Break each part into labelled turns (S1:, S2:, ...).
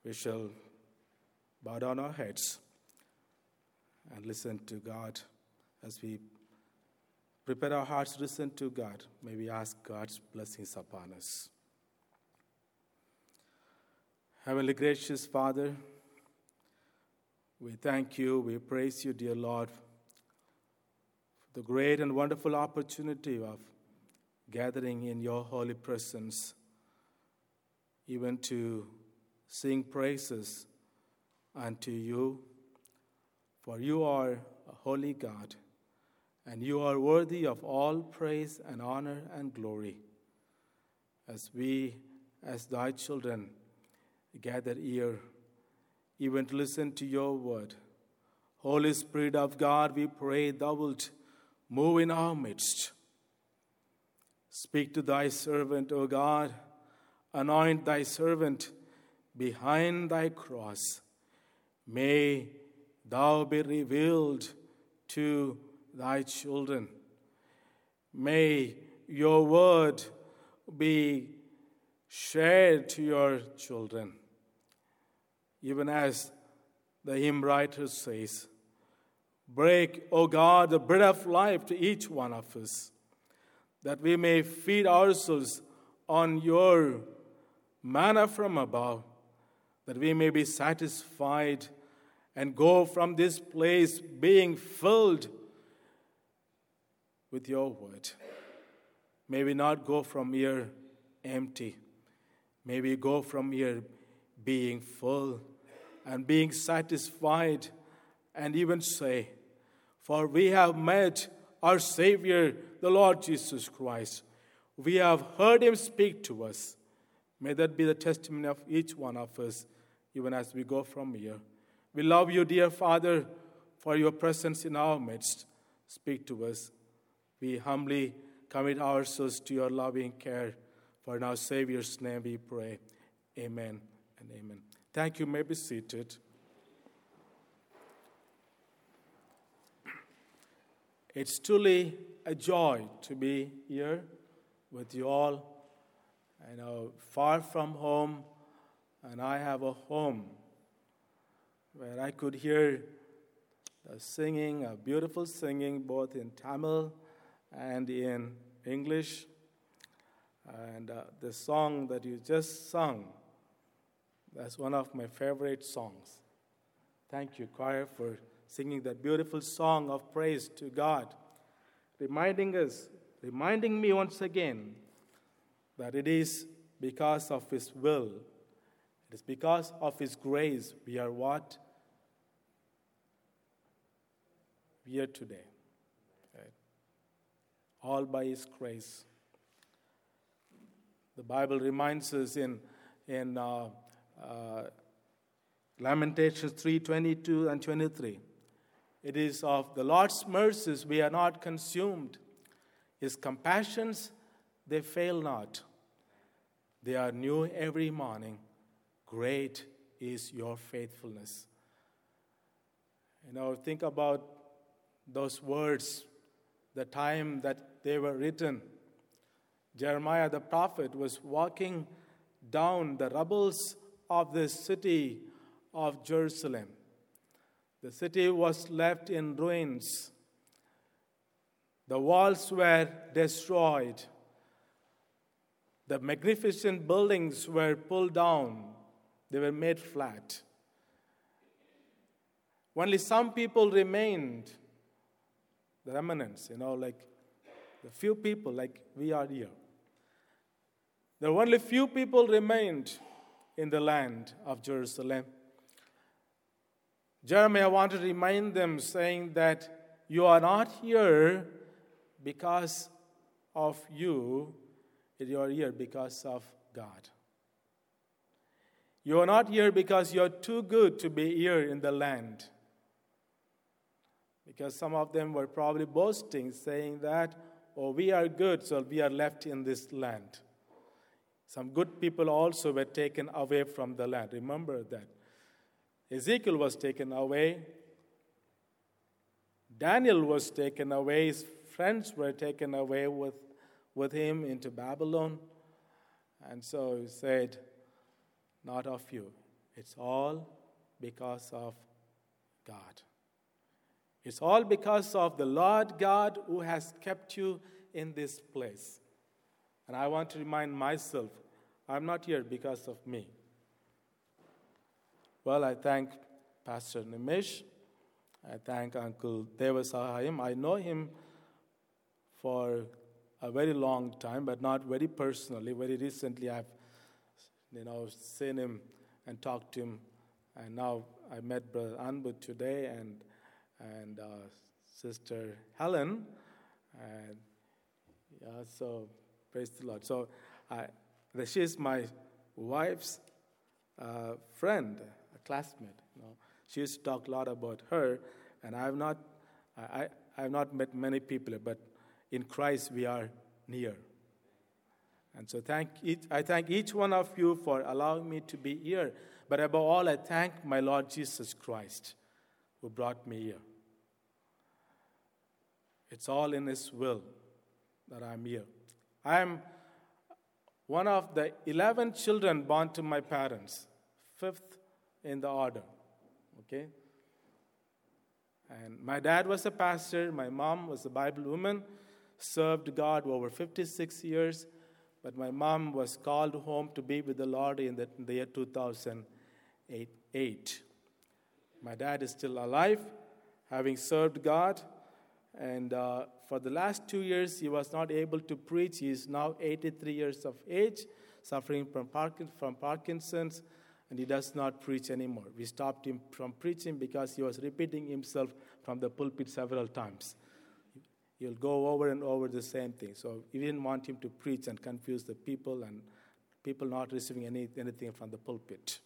S1: we shall bow down our heads and listen to God. As we prepare our hearts to listen to God, may we ask God's blessings upon us. Heavenly gracious Father, we thank you, we praise you, dear Lord, for the great and wonderful opportunity of gathering in your holy presence, even to sing praises unto you. For you are a holy God, and you are worthy of all praise and honor and glory. As we, as thy children, gather here, even to listen to your word, Holy Spirit of God, we pray thou wilt move in our midst. Speak to thy servant, O God. Anoint thy servant behind thy cross. May thou be revealed to thy children. May your word be shared to your children. Even as the hymn writer says, break, O God, the bread of life to each one of us, that we may feed ourselves on your manna from above, that we may be satisfied and go from this place being filled with your word. May we not go from here empty. May we go from here being full and being satisfied, and even say, for we have met our Savior, the Lord Jesus Christ. We have heard him speak to us. May that be the testimony of each one of us, even as we go from here. We love you, dear Father, for your presence in our midst. Speak to us. We humbly commit ourselves to your loving care. For in our Savior's name we pray. Amen and amen. Thank you. You may be seated. It's truly a joy to be here with you all. I know, far from home, and I have a home where I could hear the singing, a beautiful singing, both in Tamil and in English. And the song that you just sung, that's one of my favorite songs. Thank you, choir, for singing that beautiful song of praise to God, reminding me once again that it is because of his will, it is because of his grace we are what? We are today. Right? All by his grace. The Bible reminds us in Lamentations 3:22 and 23. It is of the Lord's mercies we are not consumed. His compassions, they fail not. They are new every morning. Great is your faithfulness. Think about those words, the time that they were written. Jeremiah the prophet was walking down the rubbles of the city of Jerusalem. The city was left in ruins. The walls were destroyed. The magnificent buildings were pulled down. They were made flat. Only some people remained, the remnants, like the few people, like we are here. There were only few people remained in the land of Jerusalem. Jeremiah wanted to remind them, saying that you are not here because of you, you are here because of God. You are not here because you are too good to be here in the land. Because some of them were probably boasting, saying that, we are good, so we are left in this land. Some good people also were taken away from the land. Remember that. Ezekiel was taken away. Daniel was taken away. His friends were taken away with him into Babylon. And so he said, not of you. It's all because of God. It's all because of the Lord God who has kept you in this place. And I want to remind myself, I'm not here because of me. Well, I thank Pastor Nimesh. I thank Uncle Devasahayam. I know him for a very long time, but not very personally. Very recently, I've seen him and talked to him. And now I met Brother Anbu today and Sister Helen. And so praise the Lord. So she is my wife's friend, a classmate. She used to talk a lot about her, and I have not met many people, but in Christ we are near. And so I thank each one of you for allowing me to be here. But above all, I thank my Lord Jesus Christ who brought me here. It's all in His will that I'm here. I am one of the 11 children born to my parents, 5th in the order. Okay? And my dad was a pastor, my mom was a Bible woman, served God over 56 years, but my mom was called home to be with the Lord in the year 2008. My dad is still alive, having served God, and for the last 2 years he was not able to preach. He is now 83 years of age, suffering from Parkinson's, and he does not preach anymore. We stopped him from preaching because he was repeating himself from the pulpit several times. He'll go over and over the same thing. So we didn't want him to preach and confuse the people and people not receiving anything from the pulpit.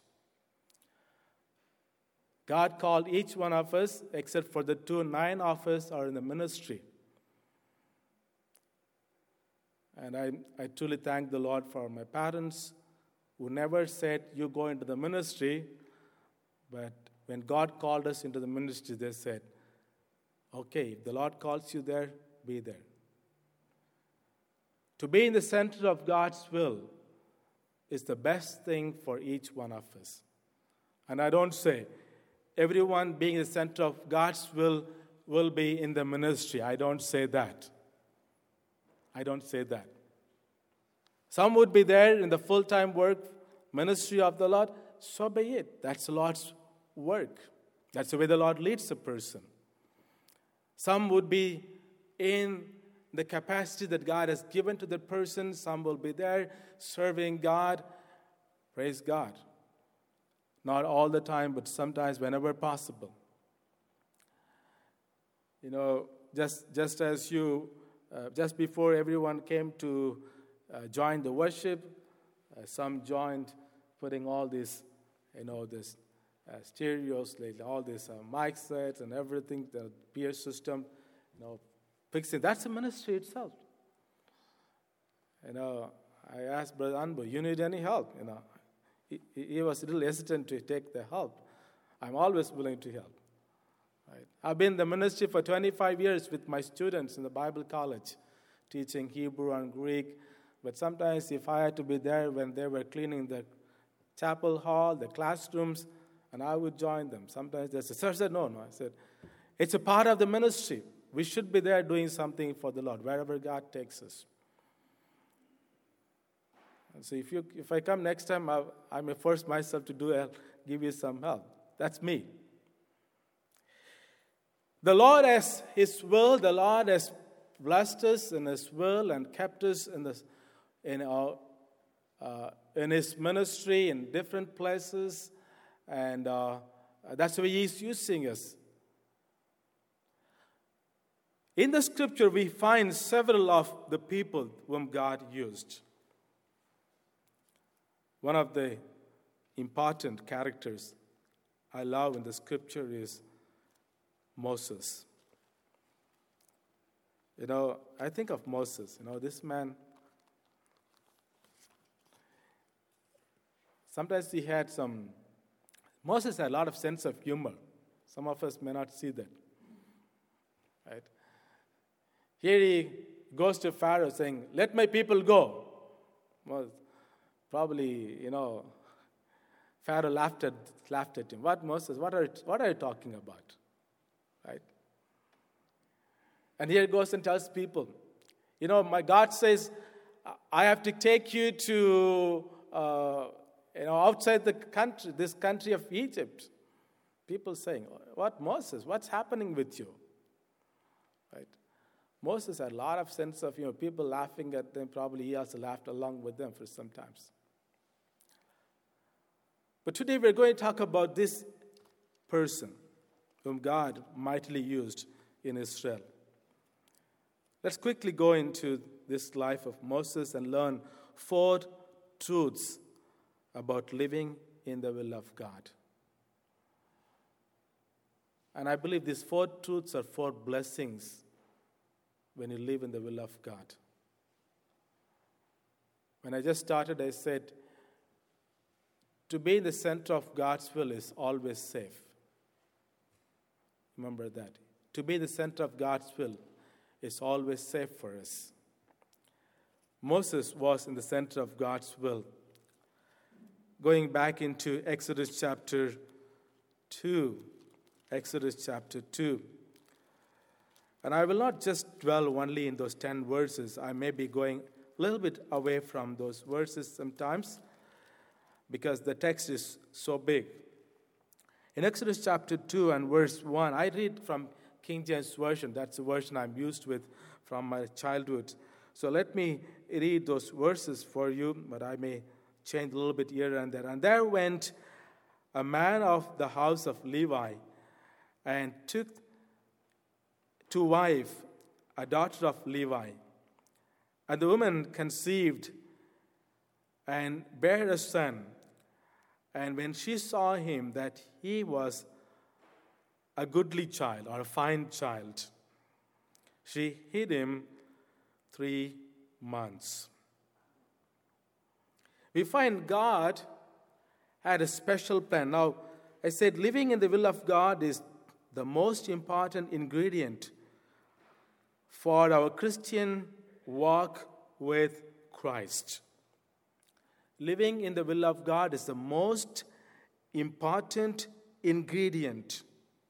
S1: God called each one of us, except for the 9 of us are in the ministry. And I truly thank the Lord for my parents who never said, you go into the ministry. But when God called us into the ministry, they said, okay, if the Lord calls you there, be there. To be in the center of God's will is the best thing for each one of us. And I don't say everyone being in the center of God's will be in the ministry. I don't say that. I don't say that. Some would be there in the full-time work ministry of the Lord. So be it. That's the Lord's work. That's the way the Lord leads a person. Some would be in the capacity that God has given to the person. Some will be there serving God. Praise God. Not all the time, but sometimes whenever possible. Just as just before everyone came to join the worship, some joined putting all these, this stereos, like all these mic sets and everything, the peer system, fixing. That's a ministry itself. I asked Brother Anbu, you need any help? He was a little hesitant to take the help. I'm always willing to help. Right? I've been in the ministry for 25 years with my students in the Bible college, teaching Hebrew and Greek. But sometimes if I had to be there when they were cleaning the chapel hall, the classrooms, and I would join them. Sometimes they said, sir, I said, no. I said, it's a part of the ministry. We should be there doing something for the Lord, wherever God takes us. And so if I come next time, I may force myself to give you some help. That's me. The Lord has His will. The Lord has blessed us in His will and kept us in His ministry in different places. And that's the way He's using us. In the scripture, we find several of the people whom God used. One of the important characters I love in the scripture is Moses. I think of Moses. This man, sometimes Moses had a lot of sense of humor. Some of us may not see that. Right? Here he goes to Pharaoh saying, let my people go. Well, probably, Pharaoh laughed at him. What, Moses? What are you talking about? Right? And here he goes and tells people, my God says, I have to take you to, outside this country of Egypt. People saying, what, Moses? What's happening with you? Right? Moses had a lot of sense of, people laughing at them. Probably he also laughed along with them for some times. But today we're going to talk about this person whom God mightily used in Israel. Let's quickly go into this life of Moses and learn 4 truths about living in the will of God. And I believe these 4 truths are 4 blessings when you live in the will of God. When I just started, I said, to be in the center of God's will is always safe. Remember that. To be in the center of God's will is always safe for us. Moses was in the center of God's will. Going back into Exodus chapter 2. Exodus chapter 2. And I will not just dwell only in those 10 verses. I may be going a little bit away from those verses sometimes because the text is so big. In Exodus chapter 2 and verse 1, I read from King James Version. That's the version I'm used with from my childhood. So let me read those verses for you, but I may change a little bit here and there. And there went a man of the house of Levi and took to wife a daughter of Levi. And the woman conceived and bare a son. And when she saw him that he was a goodly child or a fine child, she hid him 3 months. We find God had a special plan. Now, I said living in the will of God is the most important ingredient for our Christian walk with Christ. Living in the will of God is the most important ingredient.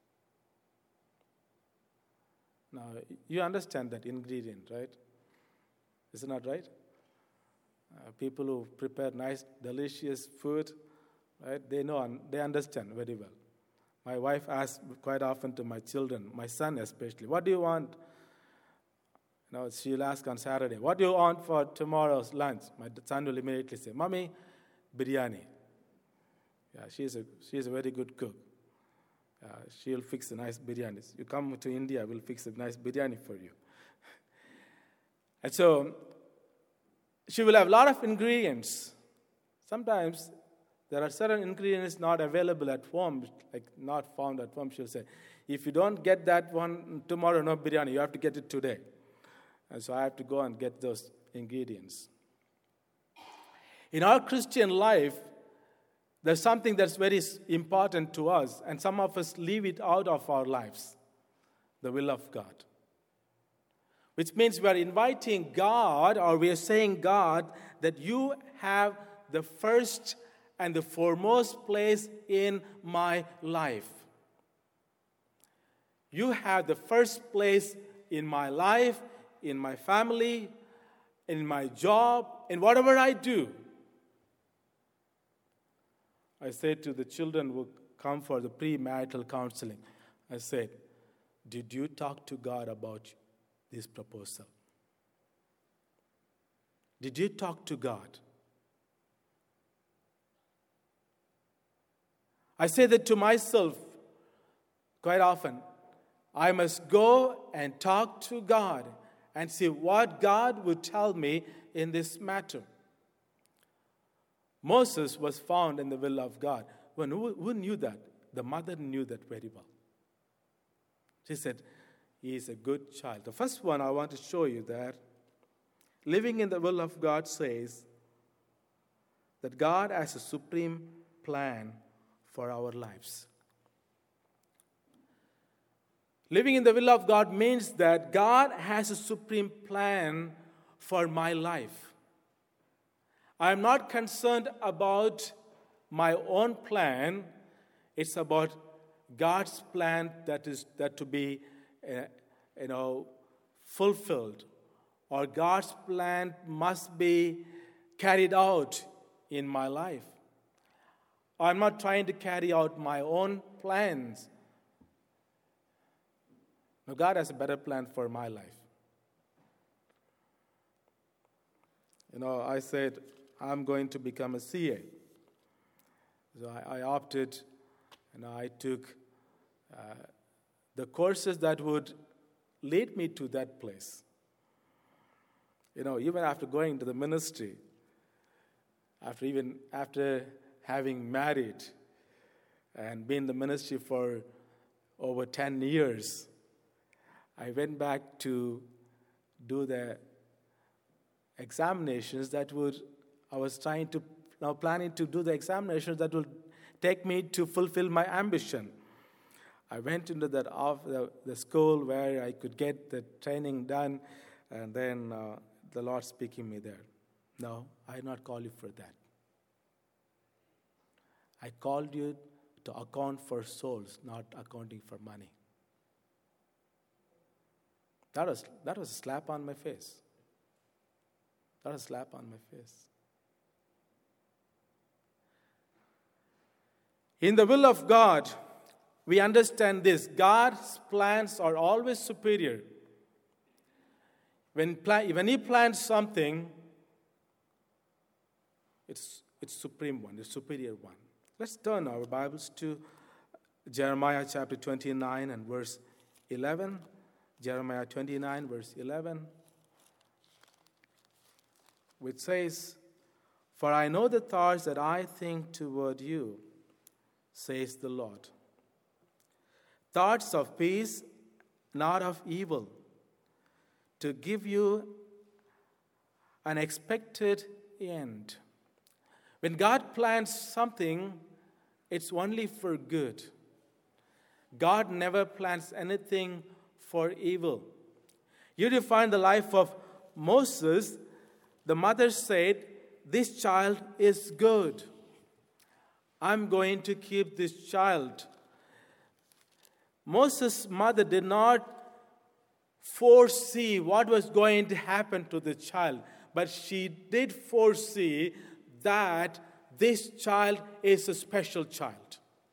S1: Now, you understand that ingredient, right? Isn't that right? People who prepare nice, delicious food, right? They understand very well. My wife asks quite often to my children, my son especially, what do you want? She'll ask on Saturday, what do you want for tomorrow's lunch? My son will immediately say, Mommy, biryani. Yeah, she's a very good cook. She'll fix a nice biryani. You come to India, we'll fix a nice biryani for you. And so, she will have a lot of ingredients. Sometimes, there are certain ingredients not available at home, like not found at home. She'll say, if you don't get that one tomorrow, no biryani, you have to get it today. And so I have to go and get those ingredients. In our Christian life, there's something that's very important to us, and some of us leave it out of our lives, the will of God. Which means we are inviting God, or we are saying, God, that you have the first and the foremost place in my life. You have the first place in my life, in my family, in my job, in whatever I do. I said to the children who come for the premarital counseling, I said, did you talk to God about this proposal? Did you talk to God? I say that to myself quite often. I must go and talk to God and see what God would tell me in this matter. Moses was found in the will of God. Who knew that? The mother knew that very well. She said, he is a good child. The first one I want to show you that living in the will of God says that God has a supreme plan for our lives. Living in the will of God means that God has a supreme plan for my life. I am not concerned about my own plan. It's about God's plan that to be, fulfilled, or God's plan must be carried out in my life. I'm not trying to carry out my own plans. No, God has a better plan for my life. I said, I'm going to become a CA. So I opted, and I took the courses that would lead me to that place. Even after going to the ministry, after having married and been in the ministry for over 10 years, I went back to do the examinations I was planning to do the examinations that would take me to fulfill my ambition. I went into the school where I could get the training done, and then the Lord speaking me there. No, I did not call you for that. I called you to account for souls, not accounting for money. That was a slap on my face. That was a slap on my face. In the will of God, we understand this. God's plans are always superior. When He plans something, it's supreme one, the superior one. Let's turn our Bibles to Jeremiah chapter 29 and verse 11. Jeremiah 29, verse 11, which says, "For I know the thoughts that I think toward you, says the Lord. Thoughts of peace, not of evil, to give you an expected end." When God plans something, it's only for good. God never plans anything for evil. You define the life of Moses. The mother said, "This child is good. I'm going to keep this child." Moses' mother did not foresee what was going to happen to the child, but she did foresee that this child is a special child.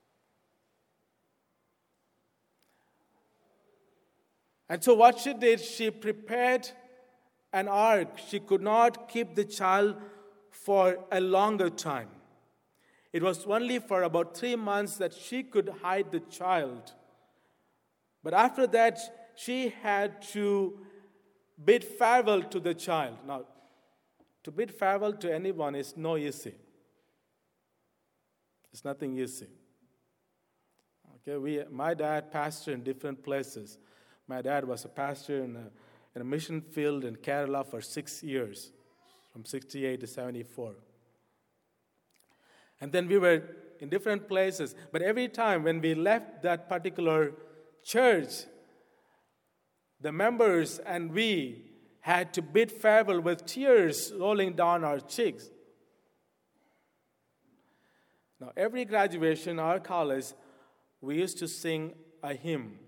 S1: And so what she did, she prepared an ark. She could not keep the child for a longer time. It was only for about 3 months that she could hide the child. But after that, she had to bid farewell to the child. Now, to bid farewell to anyone is no easy. It's nothing easy. Okay, my dad pastored in different places. My dad was a pastor in a mission field in Kerala for 6 years, from 68 to 74. And then we were in different places. But every time when we left that particular church, the members and we had to bid farewell with tears rolling down our cheeks. Now, every graduation, our college, we used to sing a hymn.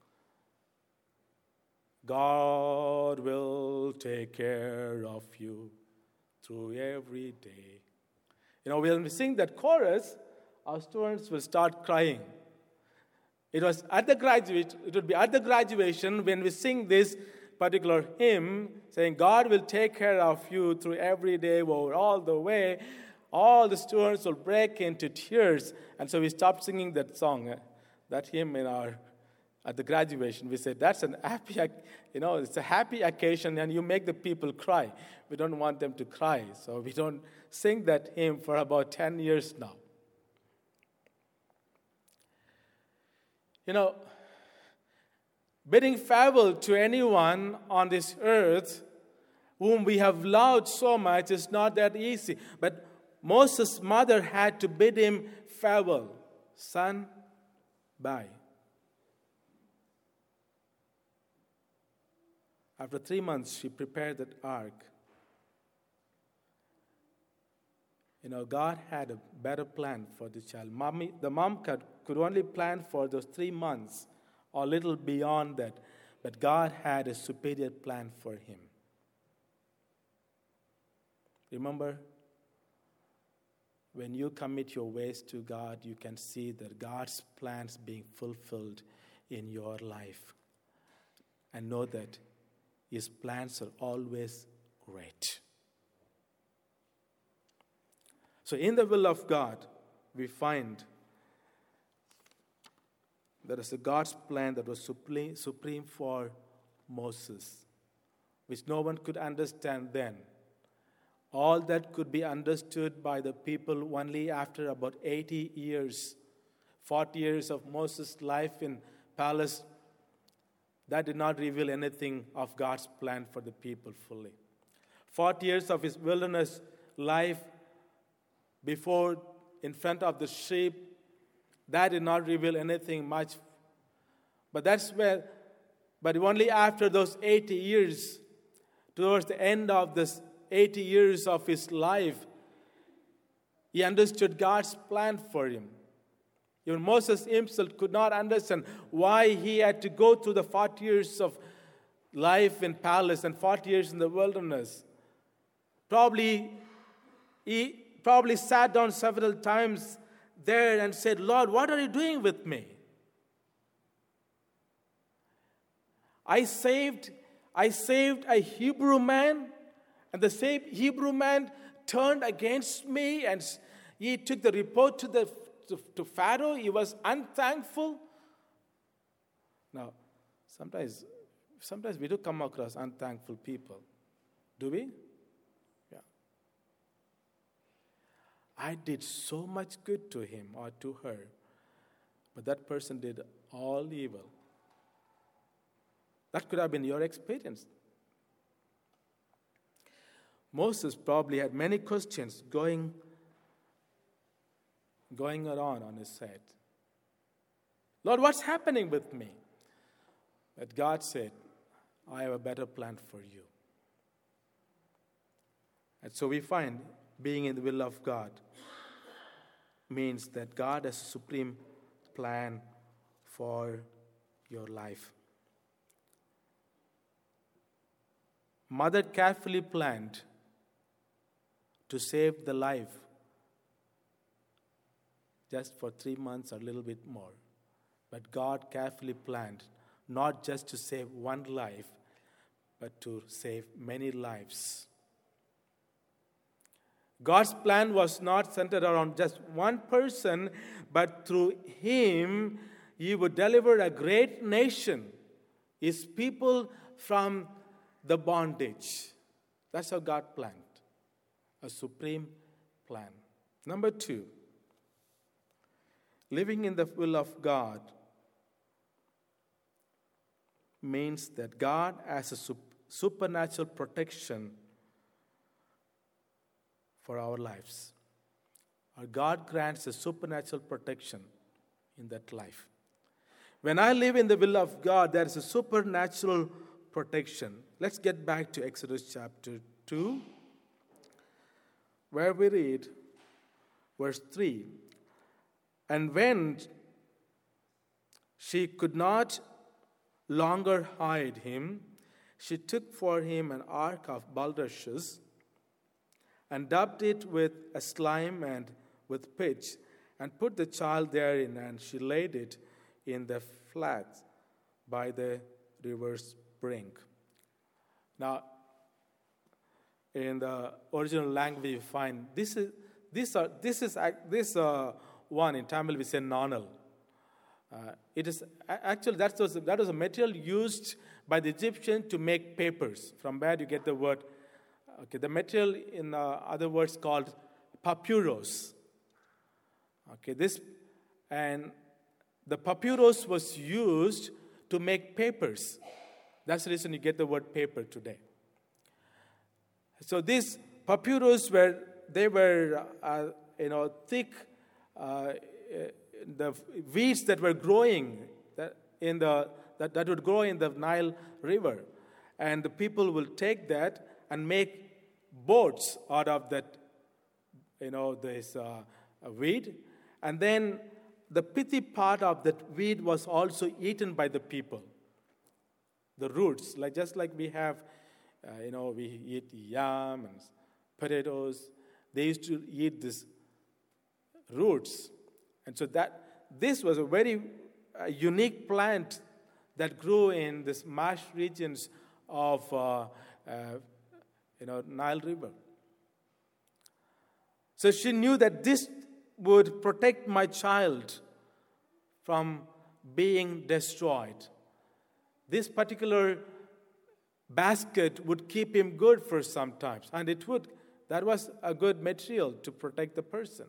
S1: God will take care of you through every day. When we sing that chorus, our students will start crying. It would be at the graduation when we sing this particular hymn, saying, God will take care of you through every day, all the way. All the students will break into tears. And so we stopped singing that song, that hymn at the graduation. We said, that's an happy, it's a happy occasion, and you make the people cry. We don't want them to cry, so we don't sing that hymn for about 10 years now. Bidding farewell to anyone on this earth whom we have loved so much is not that easy. But Moses' mother had to bid him farewell. Son, bye. After 3 months, she prepared that ark. God had a better plan for the child. The mom could only plan for those 3 months or a little beyond that. But God had a superior plan for him. Remember, when you commit your ways to God, you can see that God's plans being fulfilled in your life. And know that His plans are always great. So in the will of God, we find there is a God's plan that was supreme for Moses, which no one could understand then. All that could be understood by the people only after about 80 years, 40 years of Moses' life in palace. That did not reveal anything of God's plan for the people fully. 40 years of his wilderness life before, in front of the sheep, that did not reveal anything much. But only after those 80 years, towards the end of this 80 years of his life, he understood God's plan for him. Even Moses himself could not understand why he had to go through the 40 years of life in palace and 40 years in the wilderness. He probably sat down several times there and said, Lord, what are you doing with me? I saved a Hebrew man, and the same Hebrew man turned against me, and he took the report to Pharaoh. He was unthankful. Now, sometimes we do come across unthankful people. Do we? Yeah. I did so much good to him or to her, but that person did all evil. That could have been your experience. Moses probably had many questions going around on his head. Lord, what's happening with me? But God said, I have a better plan for you. And so we find being in the will of God means that God has a supreme plan for your life. Mother carefully planned to save the life just for 3 months or a little bit more. But God carefully planned not just to save one life, but to save many lives. God's plan was not centered around just one person, but through him, he would deliver a great nation, his people from the bondage. That's how God planned. A supreme plan. Number 2, living in the will of God means that God has a supernatural protection for our lives. Or God grants a supernatural protection in that life. When I live in the will of God, there is a supernatural protection. Let's get back to Exodus chapter 2, where we read verse 3. And when she could not longer hide him, she took for him an ark of bulrushes and daubed it with a slime and with pitch, and put the child therein, and she laid it in the flats by the river's brink. Now, in the original language, we find this one in Tamil we say nanal. It is actually that was a material used by the Egyptians to make papers. From where you get the word? Okay, the material in other words called papyrus. Okay, the papyrus was used to make papers. That's the reason you get the word paper today. So these papyrus were thick. The weeds that were growing that would grow in the Nile River, and the people will take that and make boats out of that this a weed. And then the pithy part of that weed was also eaten by the people. The roots, just like we have, we eat yam and potatoes. They used to eat these roots. And so this was a very unique plant that grew in this marsh regions of Nile River. So she knew that this would protect my child from being destroyed. This particular basket would keep him good for some time, and it would. That was a good material to protect the person.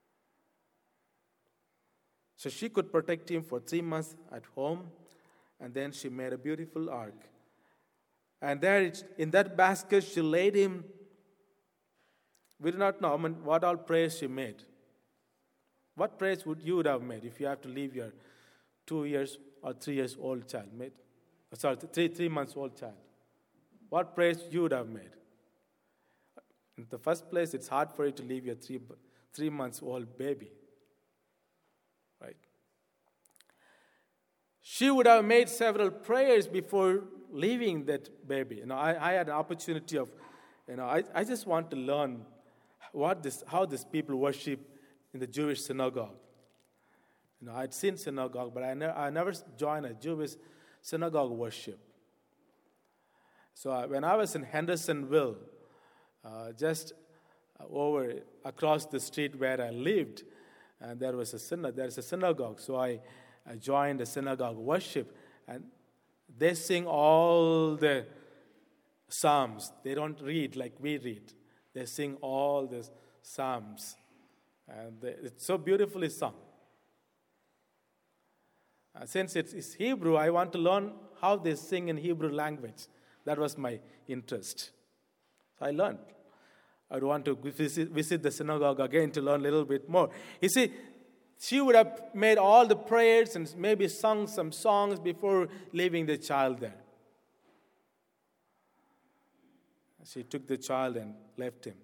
S1: So she could protect him for 3 months at home, and then she made a beautiful ark. And there, in that basket, she laid him. We do not know what all prayers she made. What prayers would you have made if you have to leave your 2 years or 3 years old child? Three months old child. What prayers you would have made? In the first place, it's hard for you to leave your 3 months old baby. Right? She would have made several prayers before leaving that baby. I had an opportunity of, I just want to learn how these people worship in the Jewish synagogue. I'd seen synagogue, but I never joined a Jewish synagogue worship. So when I was in Hendersonville, just across the street where I lived, and there's a synagogue. So I joined the synagogue worship, and they sing all the psalms. They don't read like we read. They sing all the psalms, and it's so beautifully sung. Since it's Hebrew, I want to learn how they sing in Hebrew language. That was my interest. So I learned. I want to visit the synagogue again to learn a little bit more. You see, she would have made all the prayers and maybe sung some songs before leaving the child there. She took the child and left him.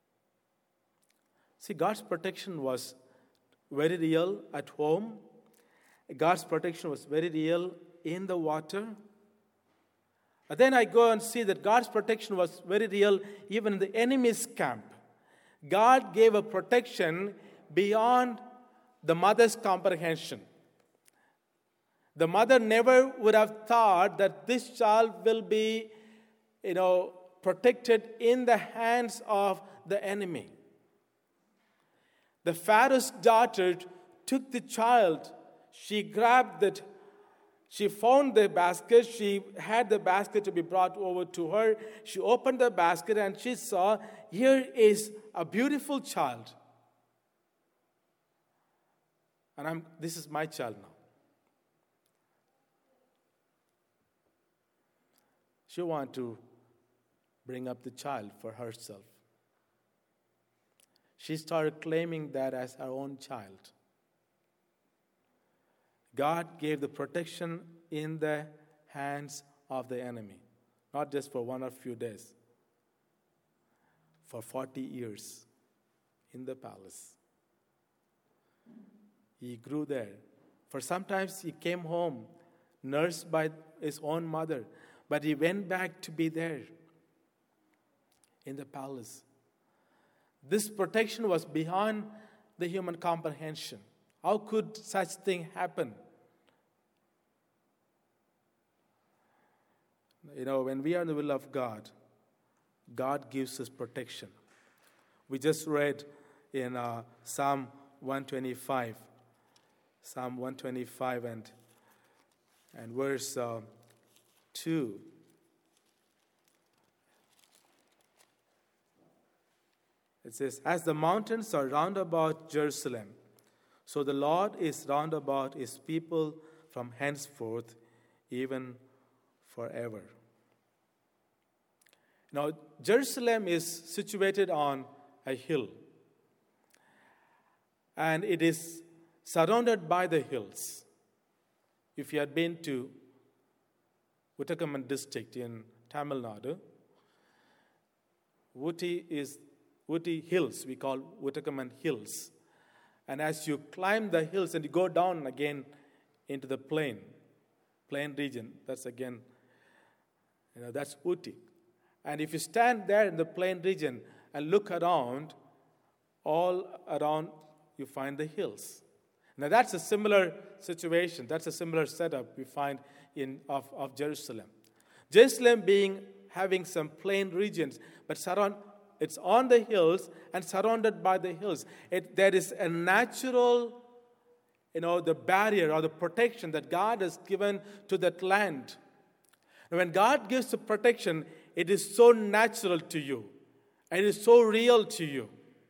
S1: See, God's protection was very real at home. God's protection was very real in the water. But then I go and see that God's protection was very real even in the enemy's camp. God gave a protection beyond the mother's comprehension. The mother never would have thought that this child will be, protected in the hands of the enemy. The Pharaoh's daughter took the child. She grabbed that. She found the basket. She had the basket to be brought over to her. She opened the basket and she saw, here is a beautiful child. And this is my child now. She wanted to bring up the child for herself. She started claiming that as her own child. God gave the protection in the hands of the enemy, not just for 1 or few days, for 40 years in the palace. He grew there. For sometimes he came home, nursed by his own mother, but he went back to be there in the palace. This protection was beyond the human comprehension. How could such thing happen? When we are in the will of God, God gives us protection. We just read in Psalm 125. Psalm 125 and verse 2. It says, as the mountains are round about Jerusalem, so the Lord is round about his people from henceforth, even forever. Now, Jerusalem is situated on a hill, and it is surrounded by the hills. If you had been to Uttarakhand district in Tamil Nadu, Ooty is Ooty Hills, we call Wootacaman Hills. And as you climb the hills and you go down again into the plain region, that's again, that's Ooty. And if you stand there in the plain region and look around, all around you find the hills. Now that's a similar situation. That's a similar setup we find of Jerusalem. Jerusalem having some plain regions, but it's on the hills and surrounded by the hills. There is a natural, the barrier or the protection that God has given to that land. And when God gives the protection, it is so natural to you. And it is so real to you.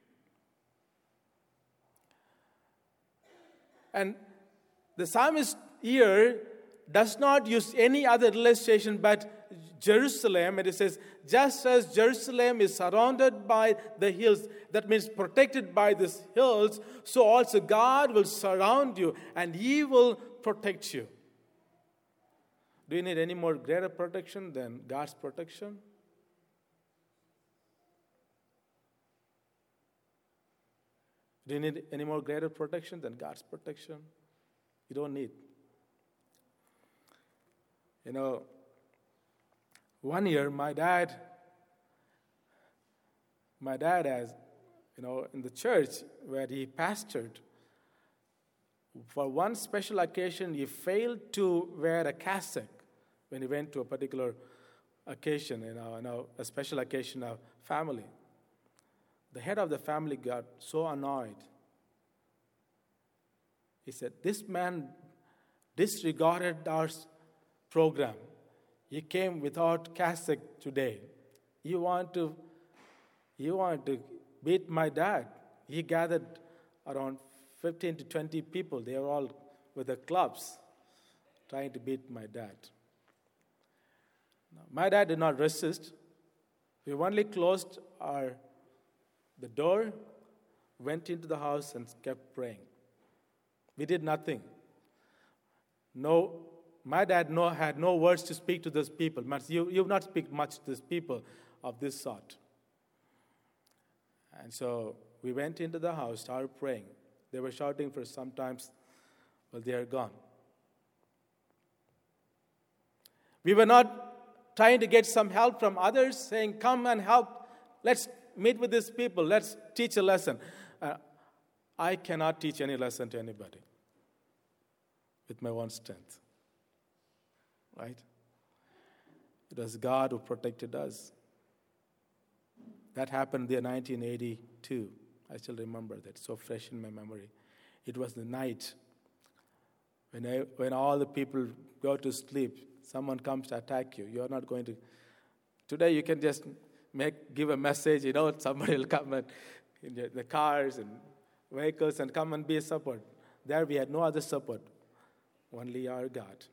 S1: And the psalmist here does not use any other illustration but Jerusalem. And it says, just as Jerusalem is surrounded by the hills, that means protected by these hills, so also God will surround you and He will protect you. Do you need any more greater protection than God's protection? Do you need any more greater protection than God's protection? You don't need. One year my dad has, in the church where he pastored, for one special occasion he failed to wear a cassock when he went to a particular occasion, a special occasion of family. The head of the family got so annoyed. He said, "This man disregarded our program. He came without cassock today. You want to beat my dad." He gathered around 15 to 20 people. They were all with the clubs trying to beat my dad. My dad did not resist. We only closed the door, went into the house and kept praying. We did nothing. My dad had no words to speak to those people. You will not speak much to these people of this sort. And so we went into the house, started praying. They were shouting for some time, but they are gone. We were not trying to get some help from others, saying, "Come and help. Let's meet with these people. Let's teach a lesson." I cannot teach any lesson to anybody with my own strength. Right? It was God who protected us. That happened in 1982. I still remember that, so fresh in my memory. It was the night when all the people go to sleep. Someone comes to attack you. You're not going to. Today you can just give a message. Somebody will come in the cars and vehicles and come and be a support. There we had no other support, only our God.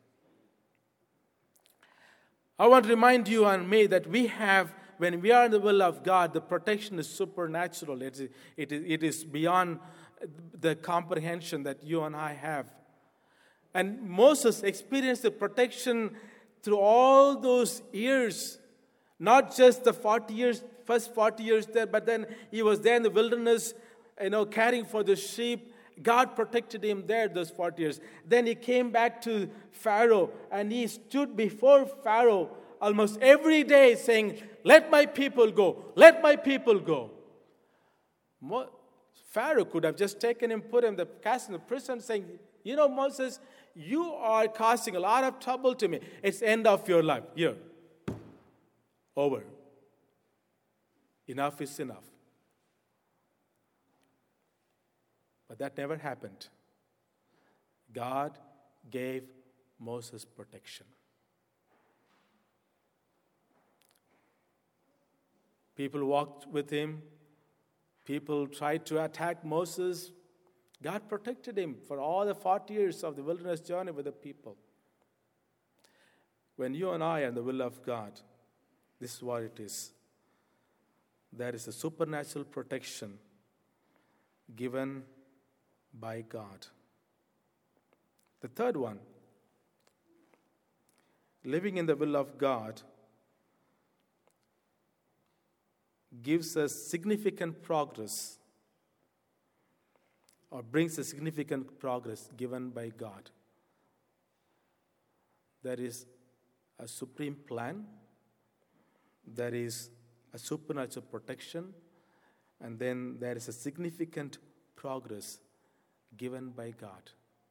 S1: I want to remind you and me that when we are in the will of God, the protection is supernatural. It is beyond the comprehension that you and I have. And Moses experienced the protection through all those years, not just the first 40 years there, but then he was there in the wilderness, caring for the sheep. God protected him there those 40 years. Then he came back to Pharaoh, and he stood before Pharaoh almost every day saying, "Let my people go, let my people go." Pharaoh could have just taken him, cast him in the prison, saying, "Moses, you are causing a lot of trouble to me. It's the end of your life. Here. Over. Enough is enough." But that never happened. God gave Moses protection. People walked with him. People tried to attack Moses. God protected him for all the 40 years of the wilderness journey with the people. When you and I are in the will of God, this is what it is. There is a supernatural protection given by God. The third one, living in the will of God, gives us significant progress or brings a significant progress given by God. There is a supreme plan, there is a supernatural protection, and then there is a significant progress given by God.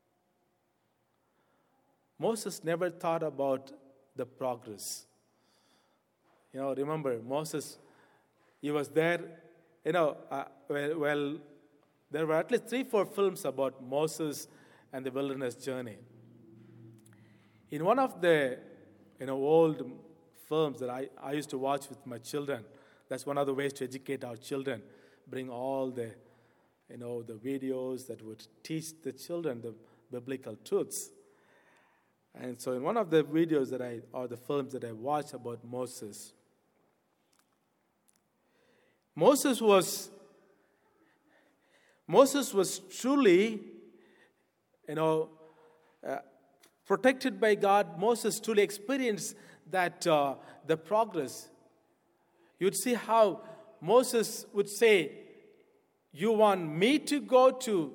S1: Moses never thought about the progress. Remember, Moses, he was there, well, there were at least 3-4 films about Moses and the wilderness journey. In one of the old films that I used to watch with my children, that's one of the ways to educate our children, bring all the the videos that would teach the children the biblical truths. And so in one of the videos the films that I watched about Moses was truly, protected by God. Moses truly experienced that the progress. You'd see how Moses would say, "You want me to go to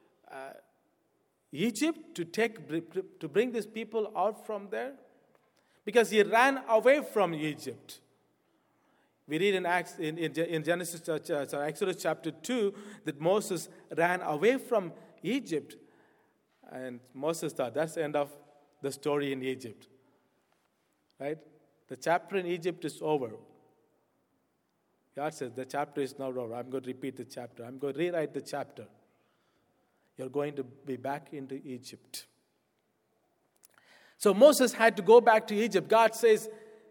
S1: Egypt to bring these people out from there?" Because he ran away from Egypt. We read in Exodus chapter 2 that Moses ran away from Egypt. And Moses thought, that's the end of the story in Egypt. Right? The chapter in Egypt is over. God says, the chapter is now over. I'm going to repeat the chapter. I'm going to rewrite the chapter. You're going to be back into Egypt. So Moses had to go back to Egypt. God says,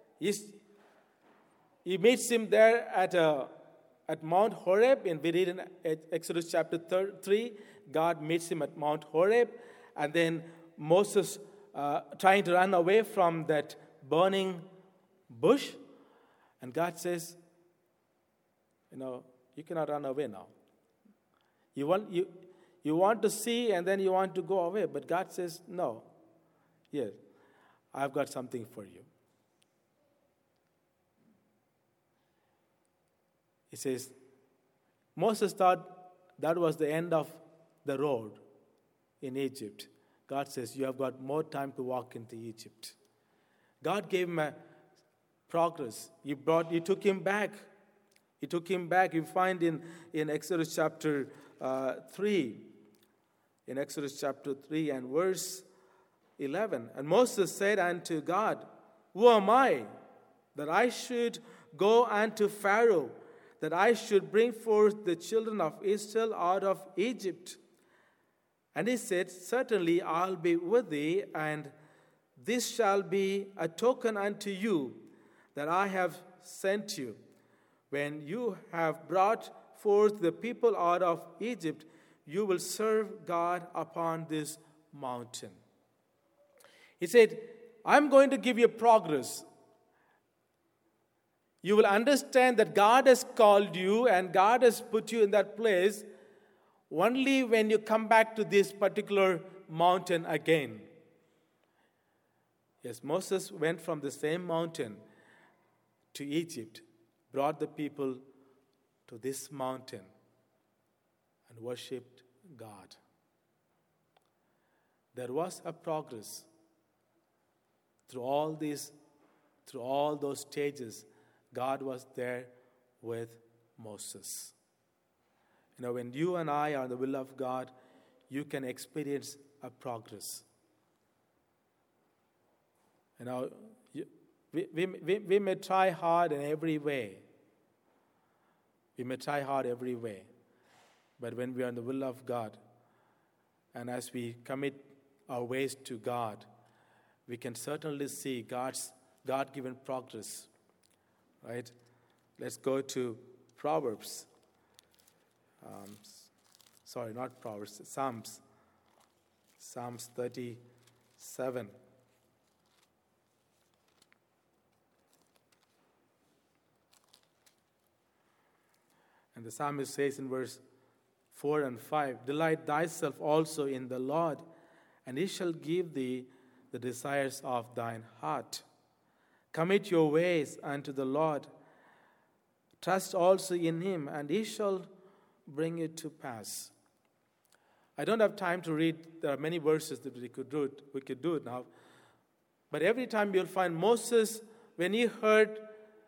S1: He meets him there at Mount Horeb. And we read in Exodus chapter 3, God meets him at Mount Horeb. And then Moses trying to run away from that burning bush. And God says, you cannot run away now. You want to see and then you want to go away. But God says, no. Yes, I've got something for you. He says, Moses thought that was the end of the road in Egypt. God says, you have got more time to walk into Egypt. God gave him a progress. He took him back. He took him back. You find in Exodus chapter 3. In Exodus chapter 3 and verse 11. And Moses said unto God, who am I, that I should go unto Pharaoh, that I should bring forth the children of Israel out of Egypt? And he said, certainly I'll be with thee, and this shall be a token unto you that I have sent you. When you have brought forth the people out of Egypt, you will serve God upon this mountain. He said, I'm going to give you progress. You will understand that God has called you and God has put you in that place only when you come back to this particular mountain again. Yes, Moses went from the same mountain to Egypt, brought the people to this mountain and worshipped God. There was a progress through all those stages. God was there with Moses. When you and I are in the will of God, you can experience a progress. We may try hard in every way. But when we are in the will of God, and as we commit our ways to God, we can certainly see God's God-given progress. Right? Let's go to Proverbs. Not Proverbs, Psalms. Psalms 37. And the psalmist says in verse 4 and 5, delight thyself also in the Lord, and he shall give thee the desires of thine heart. Commit your ways unto the Lord. Trust also in him, and he shall bring it to pass. I don't have time to read. There are many verses that we could do it now. But every time you'll find Moses, when he heard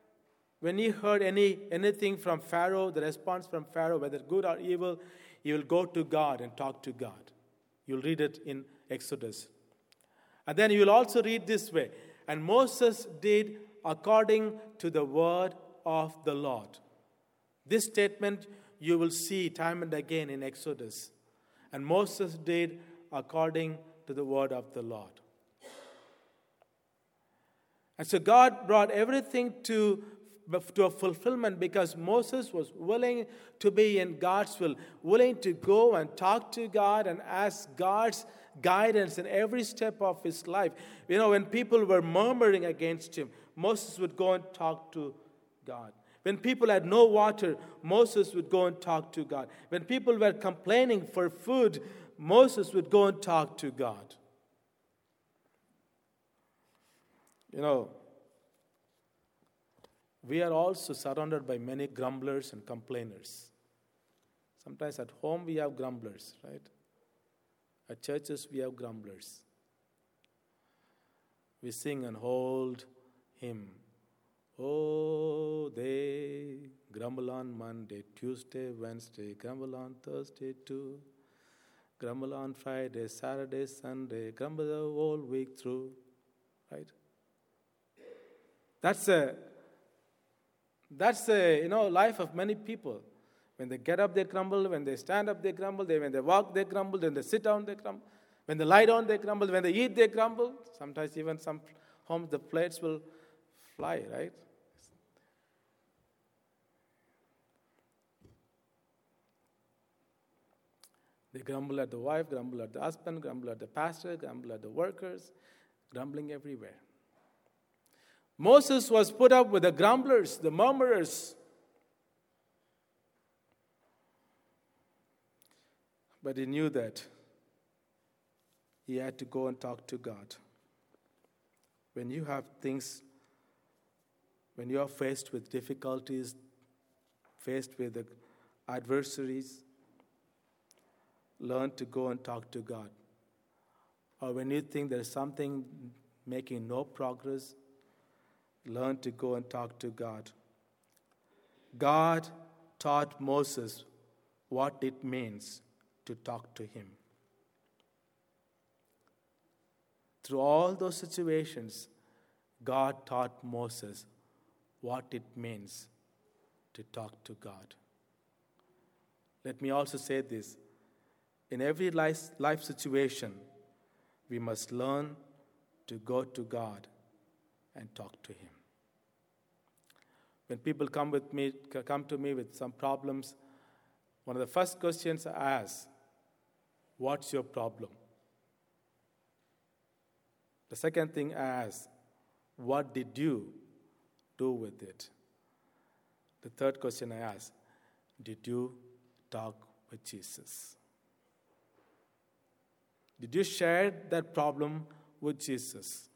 S1: anything from Pharaoh, the response from Pharaoh, whether good or evil, he will go to God and talk to God. You'll read it in Exodus. And then you will also read this way. And Moses did according to the word of the Lord. This statement you will see time and again in Exodus. And Moses did according to the word of the Lord. And so God brought everything to a fulfillment because Moses was willing to be in God's will, willing to go and talk to God and ask God's guidance in every step of his life. You know, when people were murmuring against him, Moses would go and talk to God. When people had no water, Moses would go and talk to God. When people were complaining for food, Moses would go and talk to God. You know, we are also surrounded by many grumblers and complainers. Sometimes at home we have grumblers, right? At churches we have grumblers. We sing an old hymn. Oh, they grumble on Monday, Tuesday, Wednesday, grumble on Thursday too. Grumble on Friday, Saturday, Sunday, grumble the whole week through, right? That's a life of many people. When they get up, they grumble. When they stand up, they grumble. When they walk, they grumble. When they sit down, they grumble. When they lie down, they grumble. When they eat, they grumble. Sometimes even some homes, the plates will fly, right? They grumble at the wife, grumble at the husband, grumble at the pastor, grumble at the workers, grumbling everywhere. Moses was put up with the grumblers, the murmurers. But he knew that he had to go and talk to God. When you have things, when you are faced with difficulties, faced with the adversaries, learn to go and talk to God. Or when you think there's something making no progress, learn to go and talk to God. God taught Moses what it means to talk to him. Through all those situations, God taught Moses what it means to talk to God. Let me also say this. In every life situation, we must learn to go to God and talk to him. When people come to me with some problems, one of the first questions I ask, what's your problem? The second thing I ask, what did you do with it? The third question I ask, did you talk with Jesus? Did you share that problem with Jesus?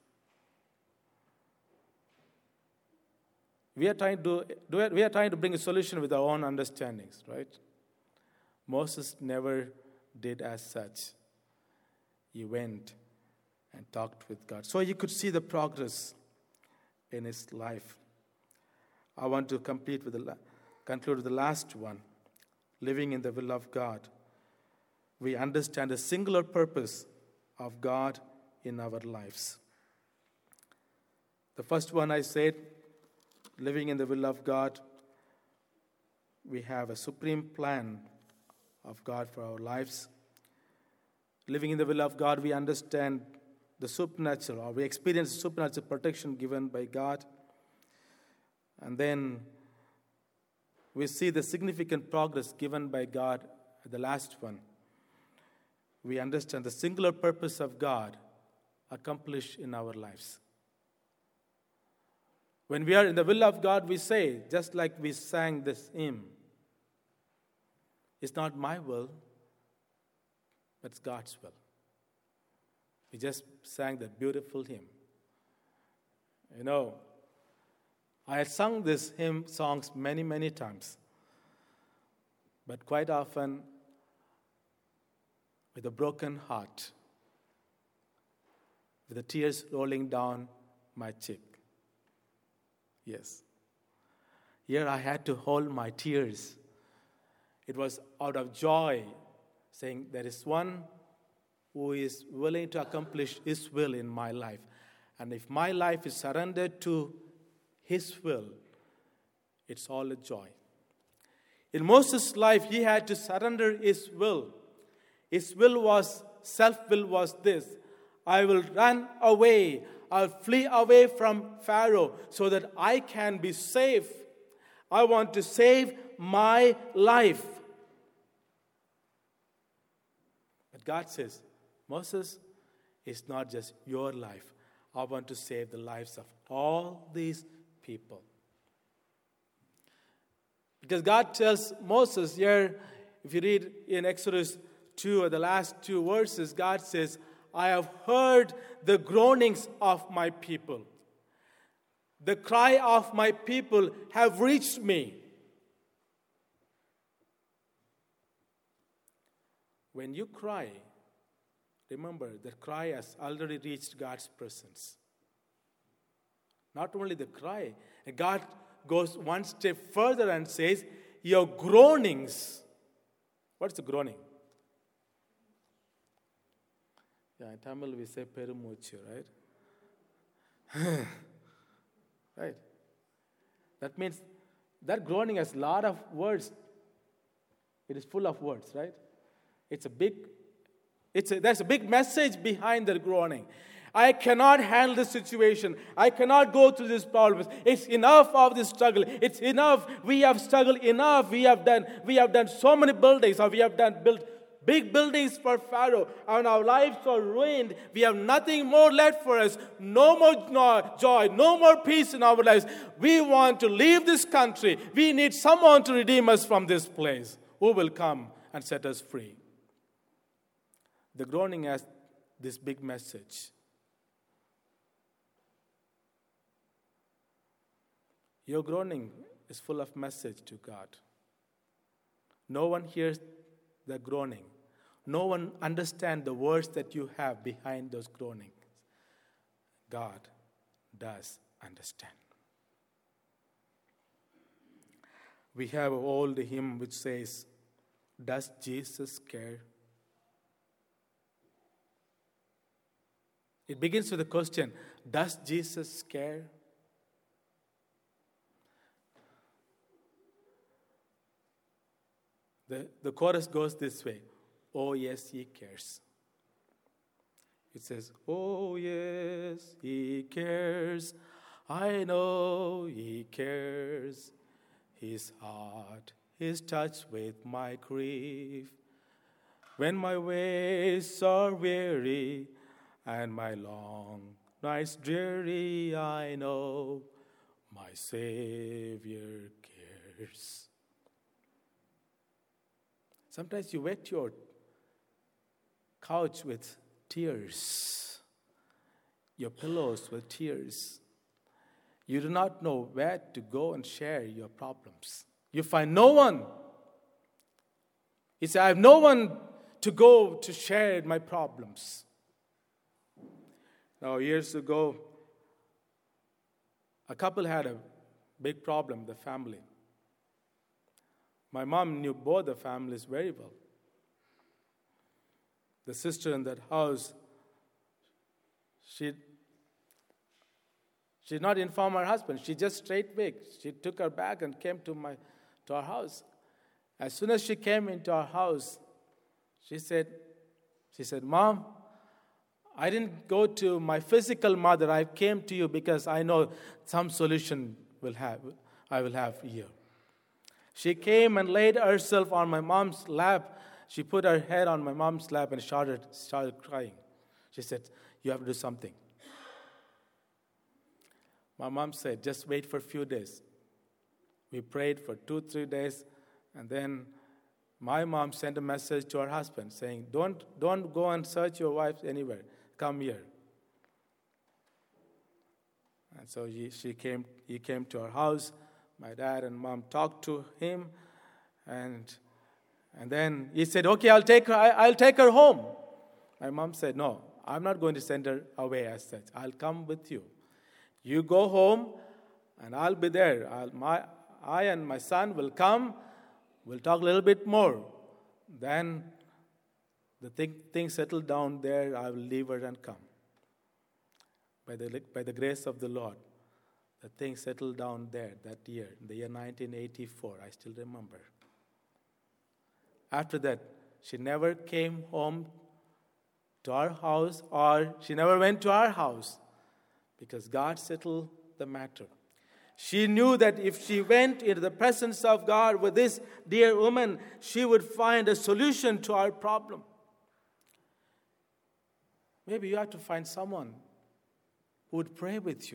S1: We are trying to bring a solution with our own understandings, right? Moses never did as such. He went and talked with God. So you could see the progress in his life. I want to conclude with the last one, living in the will of God. We understand the singular purpose of God in our lives. The first one I said, living in the will of God, we have a supreme plan of God for our lives. Living in the will of God, we understand the supernatural, or we experience the supernatural protection given by God. And then we see the significant progress given by God at the last one. We understand the singular purpose of God accomplished in our lives. When we are in the will of God, we say, just like we sang this hymn, it's not my will, but it's God's will. We just sang that beautiful hymn. You know, I had sung this hymn songs many, many times. But quite often, with a broken heart, with the tears rolling down my cheek. Yes. Here I had to hold my tears. It was out of joy, saying, there is one who is willing to accomplish His will in my life. And if my life is surrendered to His will, it's all a joy. In Moses' life, he had to surrender his will. His will was, self-will was this: I will run away, I'll flee away from Pharaoh so that I can be safe. I want to save my life. But God says, Moses, it's not just your life. I want to save the lives of all these people. Because God tells Moses here, if you read in Exodus 2, or the last two verses, God says, I have heard the groanings of my people. The cry of my people have reached me. When you cry, remember that cry has already reached God's presence. Not only the cry, God goes one step further and says, your groanings. What's the groaning? Yeah, in Tamil we say perumuchu, right? Right. That means that groaning has a lot of words. It is full of words, right? There's a big message behind the groaning. I cannot handle this situation. I cannot go through this problem. It's enough of this struggle. It's enough. We have struggled enough. We have done so many buildings, or we have built big buildings for Pharaoh, and our lives are ruined. We have nothing more left for us. No more joy, no more peace in our lives. We want to leave this country. We need someone to redeem us from this place. Who will come and set us free? The groaning has this big message. Your groaning is full of message to God. No one hears the groaning. No one understands the words that you have behind those groanings. God does understand. We have an old hymn which says, does Jesus care? It begins with the question, does Jesus care? The chorus goes this way. Oh, yes, He cares. It says, oh, yes, He cares. I know He cares. His heart is touched with my grief. When my ways are weary and my long nights dreary, I know my Savior cares. Sometimes you wet your couch with tears, your pillows with tears. You do not know where to go and share your problems. You find no one. You say, I have no one to go to share my problems. Now, years ago, a couple had a big problem, the family. My mom knew both the families very well. The sister in that house, she did not inform her husband. She just straightway, she took her bag and came to our house. As soon as she came into our house, she said, Mom, I didn't go to my physical mother. I came to you because I know some solution I will have here. She came and laid herself on my mom's lap. She put her head on my mom's lap and started crying. She said, you have to do something. My mom said, just wait for a few days. We prayed for 2-3 days, and then my mom sent a message to her husband saying, don't go and search your wife anywhere. Come here. And so he came to our house. My dad and mom talked to him, and then he said, "Okay, I'll take her home." My mom said, "No, I'm not going to send her away as such. I'll come with you. You go home, and I'll be there. I and my son will come. We'll talk a little bit more. Then the things settle down there. I will leave her and come." By the grace of the Lord, the things settled down there that year, in the year 1984. I still remember. After that, she never came home to our house, or she never went to our house, because God settled the matter. She knew that if she went into the presence of God with this dear woman, she would find a solution to our problem. Maybe you have to find someone who would pray with you.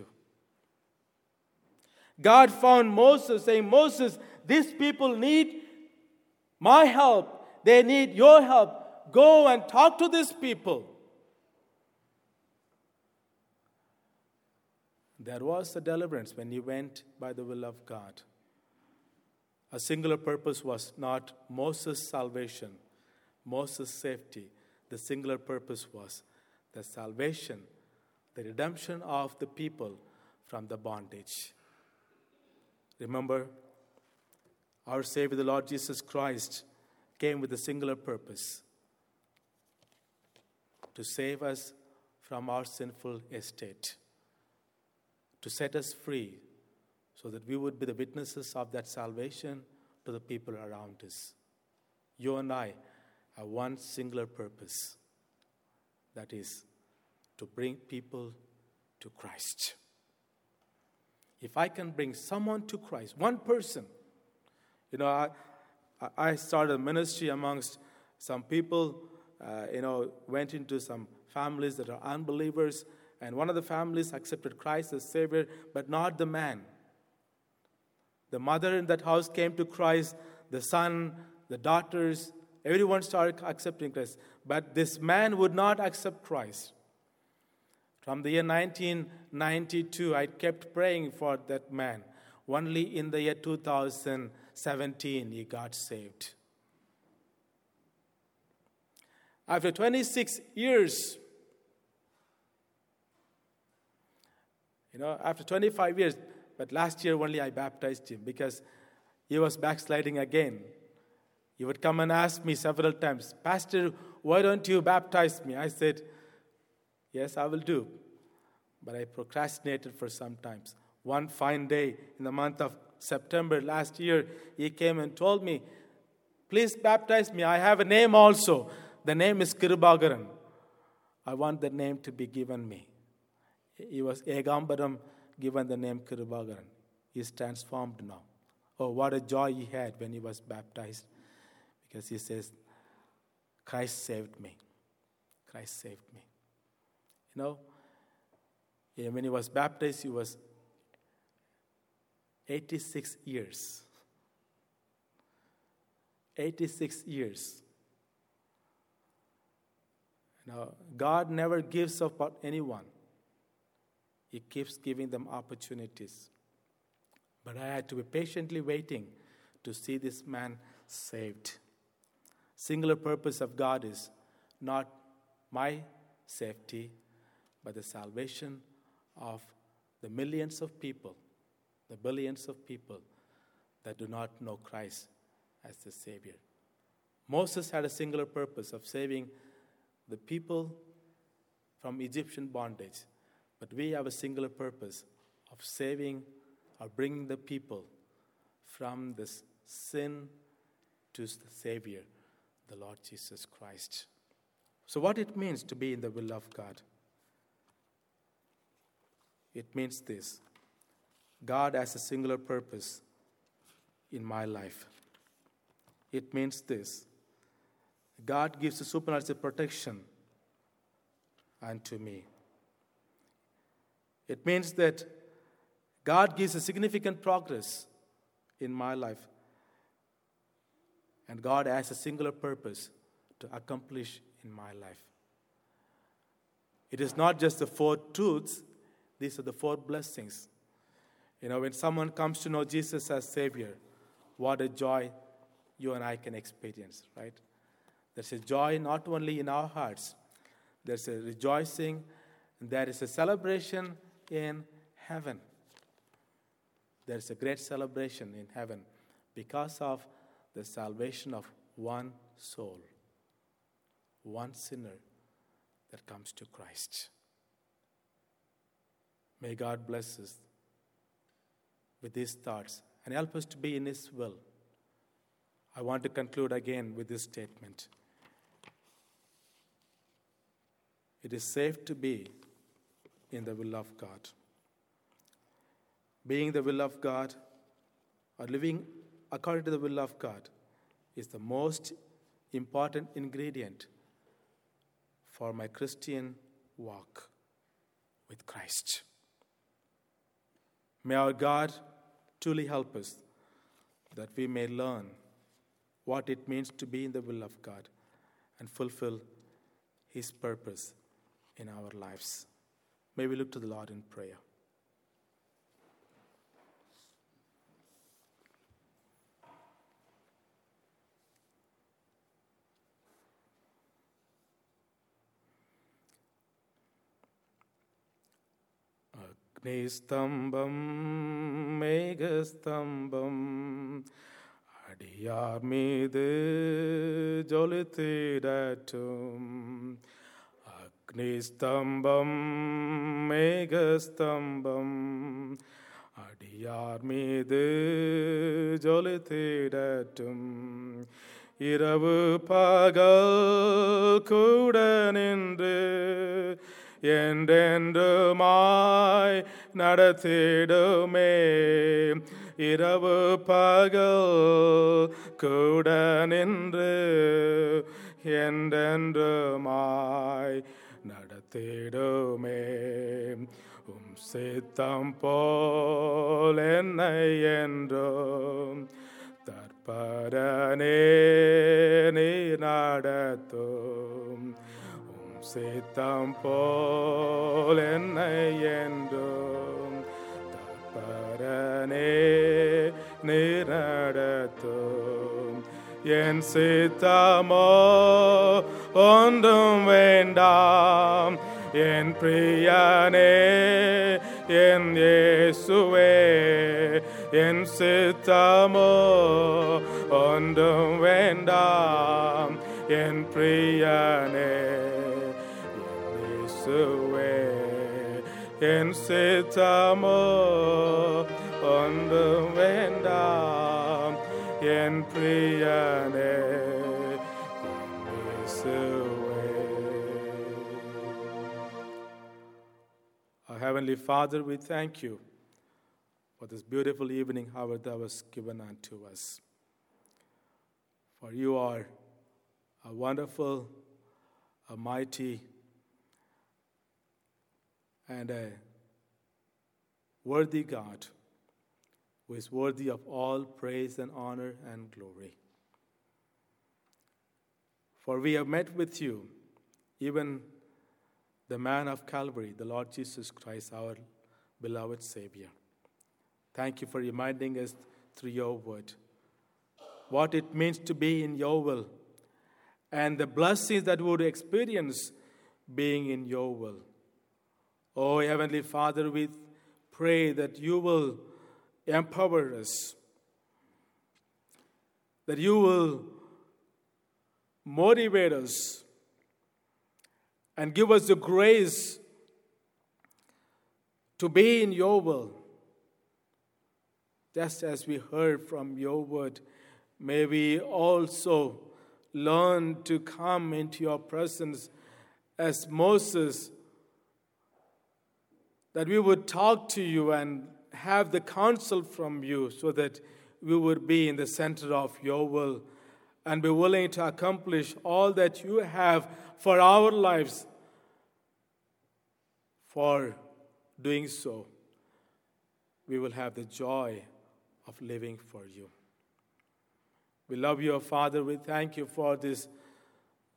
S1: God found Moses, saying, "Moses, these people need my help. They need your help. Go and talk to these people." There was a deliverance when he went by the will of God. A singular purpose was not Moses' salvation, Moses' safety. The singular purpose was the salvation, the redemption of the people from the bondage. Remember, our Savior, the Lord Jesus Christ, came with a singular purpose: to save us from our sinful estate, to set us free so that we would be the witnesses of that salvation to the people around us. You and I have one singular purpose, that is to bring people to Christ. If I can bring someone to Christ, one person. I started a ministry amongst some people, went into some families that are unbelievers, and one of the families accepted Christ as Savior, but not the man. The mother in that house came to Christ, the son, the daughters, everyone started accepting Christ. But this man would not accept Christ. From the year 1992, I kept praying for that man. Only in the year 2017, he got saved. After 26 years, after 25 years, but last year only I baptized him because he was backsliding again. He would come and ask me several times, "Pastor, why don't you baptize me?" I said, "Yes, I will do." But I procrastinated for some times. One fine day in the month of September last year, he came and told me, "Please baptize me. I have a name also. The name is Kirubagaran. I want the name to be given me." He was Egambaram, given the name Kirubagaran. He is transformed now. Oh, what a joy he had when he was baptized. Because he says, "Christ saved me. Christ saved me." When he was baptized, he was 86 years. 86 years. Now, God never gives up on anyone. He keeps giving them opportunities. But I had to be patiently waiting to see this man saved. Singular purpose of God is not my safety, but the salvation of the millions of people, the billions of people that do not know Christ as the Savior. Moses had a singular purpose of saving the people from Egyptian bondage, but we have a singular purpose of saving or bringing the people from this sin to the Savior, the Lord Jesus Christ. So what it means to be in the will of God? It means this: God has a singular purpose in my life. It means this: God gives a supernatural protection unto me. It means that God gives a significant progress in my life. And God has a singular purpose to accomplish in my life. It is not just the four truths, These are the 4 blessings. When someone comes to know Jesus as Savior, what a joy you and I can experience, right? There's a joy not only in our hearts, there's a rejoicing, and there is a celebration in heaven. There's a great celebration in heaven because of the salvation of one soul, one sinner that comes to Christ. May God bless us with these thoughts and help us to be in His will. I want to conclude again with this statement. It is safe to be in the will of God. Being the will of God or living according to the will of God is the most important ingredient for my Christian walk with Christ. May our God truly help us that we may learn what it means to be in the will of God and fulfill His purpose in our lives. May we look to the Lord in prayer. അഗ്നിസ്തംഭം മേഘസ്തംഭം അടിയാർ മീത് ജ്വലിത്തിടറ്റും അഗ്നിസ്തംഭം മേഘസ്തംഭം അടിയാർ മീത് ജ്വലിത്തിടറ്റും இரவு பகல் கூட நின்று என்றென்றுமாய் நடத்திடுமே இரவு பகல் கூட நின்று என்றென்றுமாய் நடத்திடுமே சித்தம் போல் என்னை என்றும் தற்பரனே நீ நடத்தும் சித்தம் போல் என்னை என்றும் தற்பரனே நீ நடத்தும் என் சித்தமோ ஒன்றும் வேண்டாம் என் பிரியனே என் இயேசுவே என் சித்தமோ ஒன்றும் வேண்டாம் என் பிரியனே என் இயேசுவே என் சித்தமோ ஒன்றும் வேண்டாம் என் பிரியனே என் இயேசுவே. Our Heavenly Father, we thank you for this beautiful evening, hour that was given unto us. For you are a wonderful, a mighty, and a worthy God who is worthy of all praise and honor and glory. For we have met with you, even the man of Calvary, the Lord Jesus Christ, our beloved Savior. Thank you for reminding us through your word what it means to be in your will and the blessings that we would experience being in your will. Oh, Heavenly Father, we pray that you will empower us, that you will motivate us and give us the grace to be in your will. Just as we heard from your word, may we also learn to come into your presence as Moses, that we would talk to you and have the counsel from you so that we would be in the center of your will and be willing to accomplish all that you have for our lives. For doing so, we will have the joy of living for you. We love you, Father. We thank you for these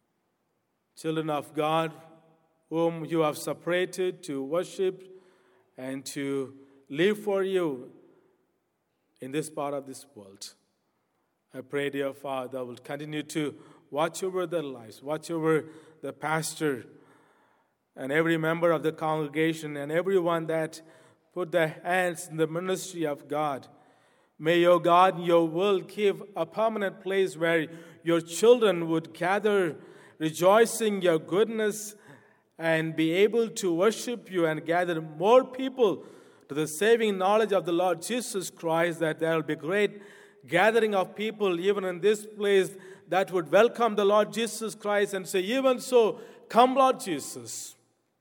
S1: children of God whom you have separated to worship and to live for you in this part of this world. I pray, dear Father, will continue to watch over their lives, watch over the pastor and every member of the congregation and everyone that put their hands in the ministry of God. May your God, your will, give a permanent place where your children would gather, rejoicing your goodness, and be able to worship you and gather more people to the saving knowledge of the Lord Jesus Christ, that there will be great gathering of people even in this place that would welcome the Lord Jesus Christ and say, even so, come Lord Jesus.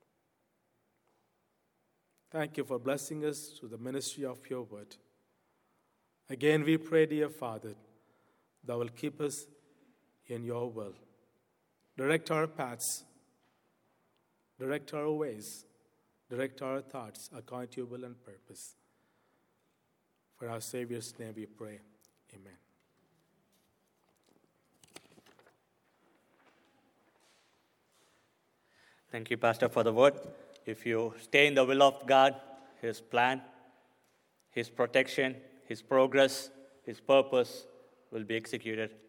S1: Thank you for blessing us through the ministry of your word. Again, we pray, dear Father, thou will keep us in your will. Direct our paths, direct our ways, direct our thoughts according to your will and purpose. For our Savior's name we pray. Amen.
S2: Thank you, Pastor, for the word. If you stay in the will of God, His plan, His protection, His progress, His purpose will be executed.